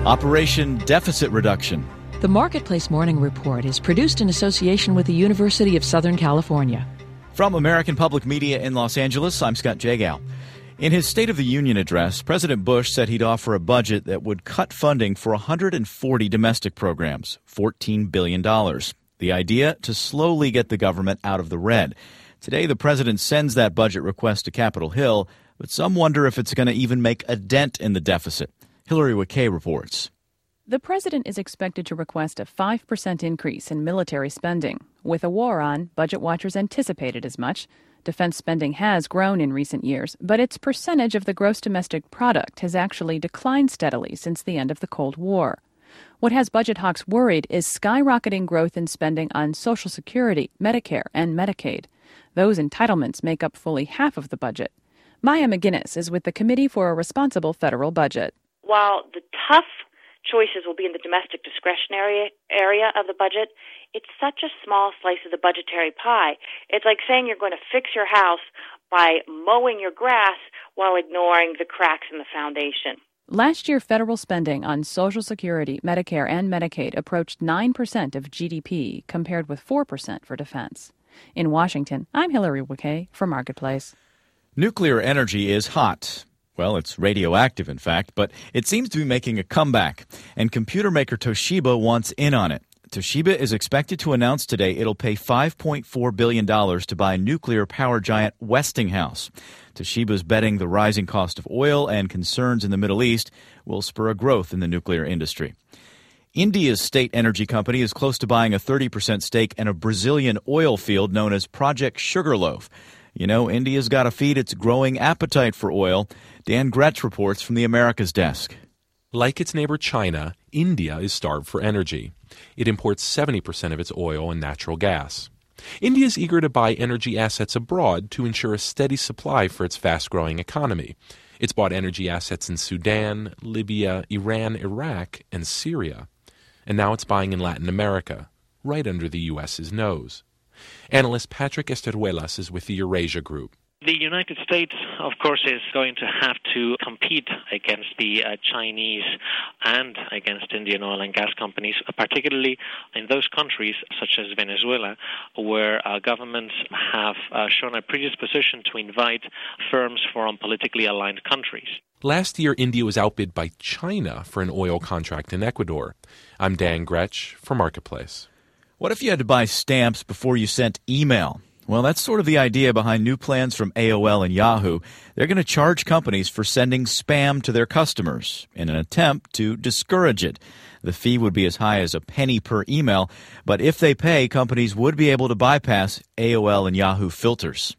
Operation Deficit Reduction. The Marketplace Morning Report is produced in association with the University of Southern California. From American Public Media in Los Angeles, I'm Scott Jagow. In his State of the Union address, President Bush said he'd offer a budget that would cut funding for 140 domestic programs, $14 billion. The idea, to slowly get the government out of the red. Today, the president sends that budget request to Capitol Hill, but some wonder if it's going to even make a dent in the deficit. Hillary Wakay reports. The president is expected to request a 5% increase in military spending. With a war on, budget watchers anticipated as much. Defense spending has grown in recent years, but its percentage of the gross domestic product has actually declined steadily since the end of the Cold War. What has budget hawks worried is skyrocketing growth in spending on Social Security, Medicare, and Medicaid. Those entitlements make up fully half of the budget. Maya McGinnis is with the Committee for a Responsible Federal Budget. While the tough choices will be in the domestic discretionary area of the budget, it's such a small slice of the budgetary pie. It's like saying you're going to fix your house by mowing your grass while ignoring the cracks in the foundation. Last year, federal spending on Social Security, Medicare, and Medicaid approached 9% of GDP, compared with 4% for defense. In Washington, I'm Hillary Wakay for Marketplace. Nuclear energy is hot. Well, it's radioactive, in fact, but it seems to be making a comeback, and computer maker Toshiba wants in on it. Toshiba is expected to announce today it'll pay $5.4 billion to buy nuclear power giant Westinghouse. Toshiba's betting the rising cost of oil and concerns in the Middle East will spur a growth in the nuclear industry. India's state energy company is close to buying a 30% stake in a Brazilian oil field known as Project Sugarloaf. You know, India's got to feed its growing appetite for oil. Dan Gretsch reports from the Americas desk. Like its neighbor China, India is starved for energy. It imports 70% of its oil and natural gas. India is eager to buy energy assets abroad to ensure a steady supply for its fast-growing economy. It's bought energy assets in Sudan, Libya, Iran, Iraq, and Syria. And now it's buying in Latin America, right under the U.S.'s nose. Analyst Patrick Esteruelas is with the Eurasia Group. The United States, of course, is going to have to compete against the Chinese and against Indian oil and gas companies, particularly in those countries such as Venezuela, where governments have shown a predisposition to invite firms from politically aligned countries. Last year, India was outbid by China for an oil contract in Ecuador. I'm Dan Gretsch for Marketplace. What if you had to buy stamps before you sent email? Well, that's sort of the idea behind new plans from AOL and Yahoo. They're going to charge companies for sending spam to their customers in an attempt to discourage it. The fee would be as high as a penny per email, but if they pay, companies would be able to bypass AOL and Yahoo filters.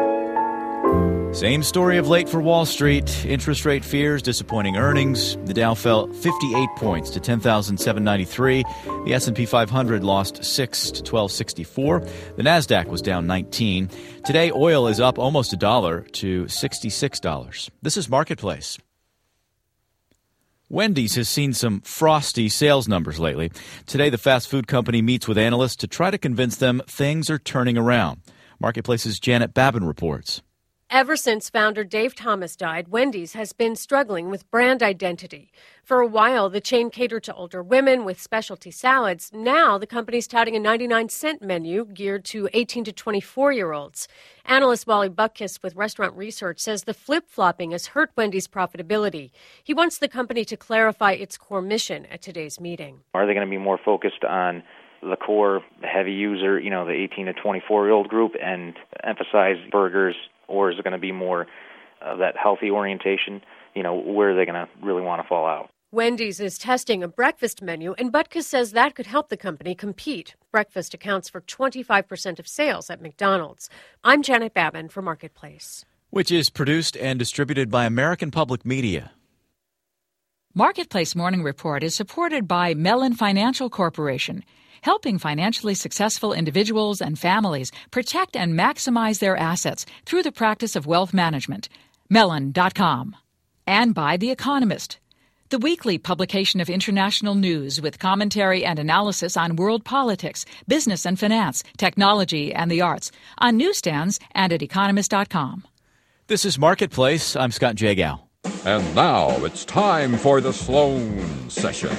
Same story of late for Wall Street. Interest rate fears, disappointing earnings. The Dow fell 58 points to 10,793. The S&P 500 lost 6 to 1264. The Nasdaq was down 19. Today, oil is up almost $1 to $66. This is Marketplace. Wendy's has seen some frosty sales numbers lately. Today, the fast food company meets with analysts to try to convince them things are turning around. Marketplace's Janet Babin reports. Ever since founder Dave Thomas died, Wendy's has been struggling with brand identity. For a while, the chain catered to older women with specialty salads. Now, the company's touting a 99-cent menu geared to 18 to 24-year-olds. Analyst Wally Buckkiss with Restaurant Research says the flip-flopping has hurt Wendy's profitability. He wants the company to clarify its core mission at today's meeting. Are they going to be more focused on the core heavy user, the 18 to 24-year-old group, and emphasize burgers? Or is it going to be more of that healthy orientation? Where are they going to really want to fall out? Wendy's is testing a breakfast menu, and Butkus says that could help the company compete. Breakfast accounts for 25% of sales at McDonald's. I'm Janet Babin for Marketplace. Which is produced and distributed by American Public Media. Marketplace Morning Report is supported by Mellon Financial Corporation, helping financially successful individuals and families protect and maximize their assets through the practice of wealth management. Mellon.com. And by The Economist, the weekly publication of international news with commentary and analysis on world politics, business and finance, technology, and the arts on newsstands and at economist.com. This is Marketplace. I'm Scott Jagow. And now it's time for the Sloan Sessions.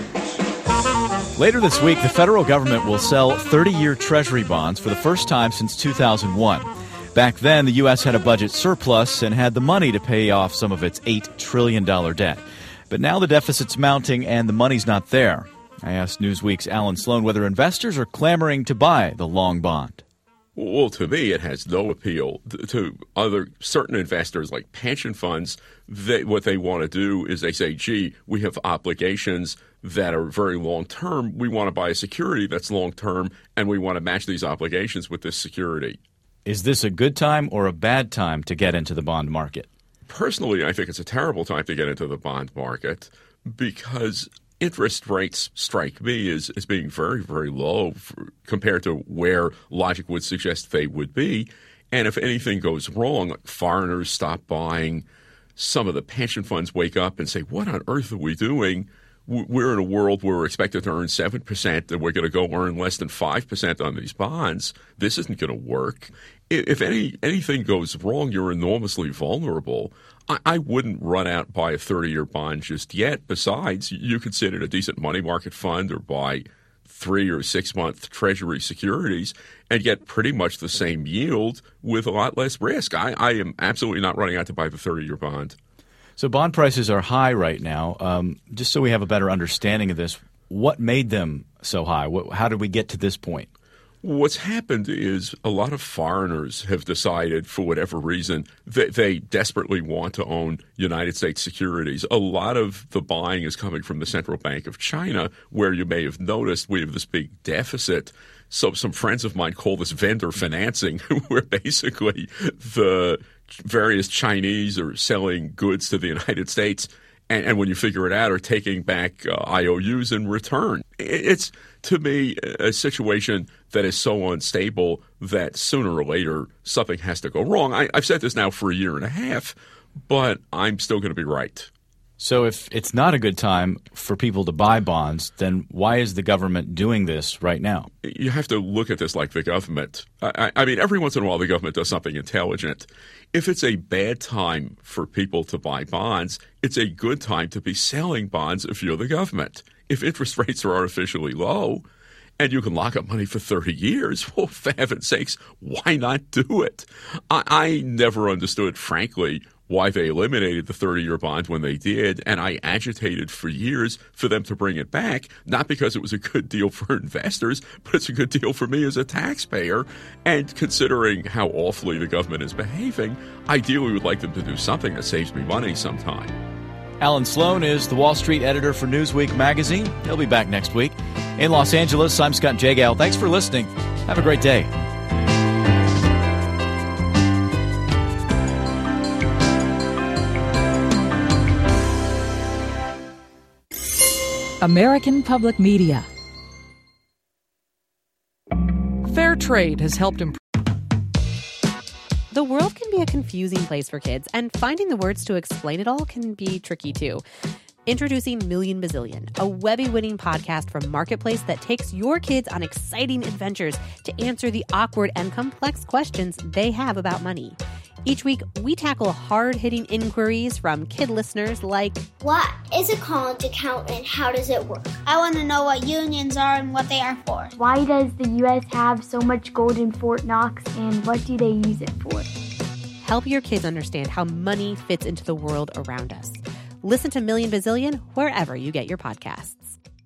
Later this week, the federal government will sell 30-year Treasury bonds for the first time since 2001. Back then, the U.S. had a budget surplus and had the money to pay off some of its $8 trillion debt. But now the deficit's mounting and the money's not there. I asked Newsweek's Alan Sloan whether investors are clamoring to buy the long bond. Well, to me, it has no appeal. To other certain investors like pension funds, what they want to do is they say, gee, we have obligations that are very long-term. We want to buy a security that's long-term, and we want to match these obligations with this security. Is this a good time or a bad time to get into the bond market? Personally, I think it's a terrible time to get into the bond market because interest rates strike me as being very, very low compared to where logic would suggest they would be. And if anything goes wrong, like foreigners stop buying, some of the pension funds wake up and say, what on earth are we doing? We're in a world where we're expected to earn 7% and we're going to go earn less than 5% on these bonds. This isn't going to work. If anything goes wrong, you're enormously vulnerable. I wouldn't run out and buy a 30-year bond just yet. Besides, you could sit in a decent money market fund or buy 3 or 6 month Treasury securities and get pretty much the same yield with a lot less risk. I am absolutely not running out to buy the 30-year bond. So bond prices are high right now. Just so we have a better understanding of this, what made them so high? How did we get to this point? What's happened is a lot of foreigners have decided, for whatever reason, that they desperately want to own United States securities. A lot of the buying is coming from the Central Bank of China, where you may have noticed we have this big deficit. So some friends of mine call this vendor financing, where basically the various Chinese are selling goods to the United States and when you figure it out, are taking back IOUs in return. It's, to me, a situation that is so unstable that sooner or later something has to go wrong. I've said this now for a year and a half, but I'm still going to be right. So if it's not a good time for people to buy bonds, then why is the government doing this right now? You have to look at this like the government. I mean, every once in a while the government does something intelligent. If it's a bad time for people to buy bonds, it's a good time to be selling bonds if you're the government. If interest rates are artificially low and you can lock up money for 30 years, well, for heaven's sakes, why not do it? I never understood, frankly, why they eliminated the 30-year bond when they did, and I agitated for years for them to bring it back, not because it was a good deal for investors, but it's a good deal for me as a taxpayer. And considering how awfully the government is behaving, ideally would like them to do something that saves me money sometime. Alan Sloan is the Wall Street editor for Newsweek magazine. He'll be back next week. In Los Angeles, I'm Scott Jagow. Thanks for listening. Have a great day. American Public Media. Fair trade has helped improve. The world can be a confusing place for kids, and finding the words to explain it all can be tricky too. Introducing Million Bazillion, a Webby-winning podcast from Marketplace that takes your kids on exciting adventures to answer the awkward and complex questions they have about money. Each week, we tackle hard-hitting inquiries from kid listeners like, what is a college account and how does it work? I want to know what unions are and what they are for. Why does the U.S. have so much gold in Fort Knox and what do they use it for? Help your kids understand how money fits into the world around us. Listen to Million Bazillion wherever you get your podcasts.